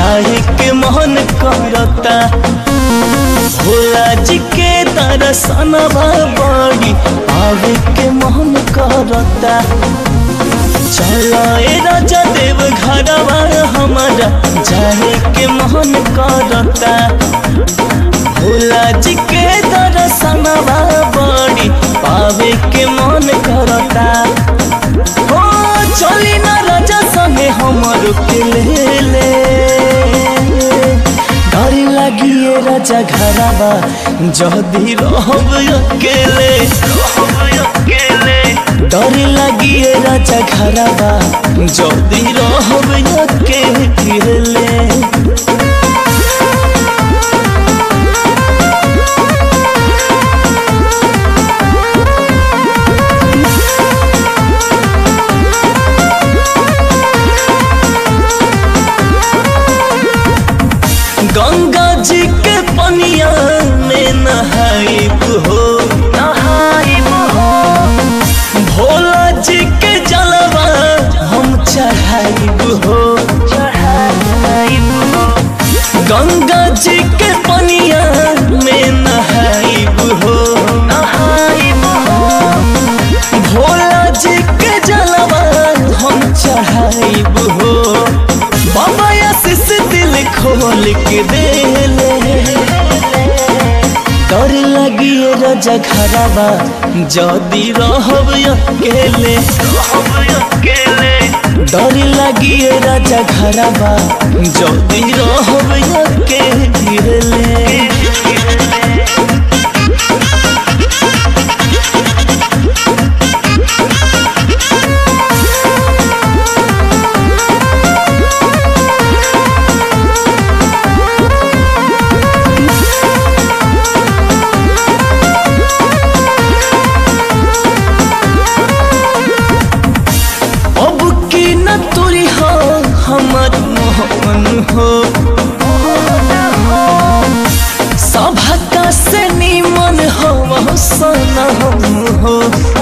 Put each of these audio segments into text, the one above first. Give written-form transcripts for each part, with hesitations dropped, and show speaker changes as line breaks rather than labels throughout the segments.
जाए के मन करता। भोला जी के दर्शनवा बड़ी आवे के मन करता। चला ए राजा देव घरवा हमारा जाए के मन करता। भोला जी के दर्शनवा बड़ी पावे के मन करता। हो चली ना राजा संगे हमर के ले डर लगिए राजा घरवा जदी रहब अकेले। डर लगिए राजा घरवा जदी रहब अकेले। गंगा जी के पनिया में नहाइब हो। भोला जी के जलवा हम चढ़ाइब हो। गंगा जी के पनिया में नहाइब हो। भोला जी के जलवा हम चढ़ाइब हो। बाबा आशीष दिल खोल के दे ले। डर लगिए राजा घरवा जदी रहब अकेले। डर लगिए राजा घरवा जदी रहब अकेले। हमर मोहन हो सभा से निमन हो सनम हो।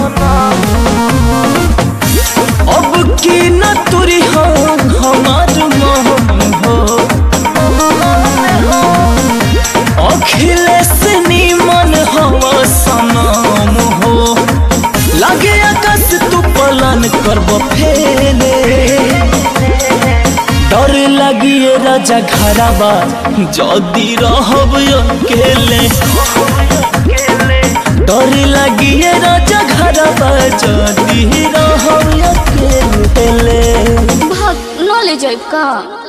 अब की न तुरी हो हमार मोहन हो। अखिलेश निमन हो सनम हो। लगे आकाश तू पलन करब फेले। डर लगिए राजा घरवा जदी रहब अकेले। डर लगिए राजा घरवा जदी रहब अकेले।
भाग न ले जाइब का।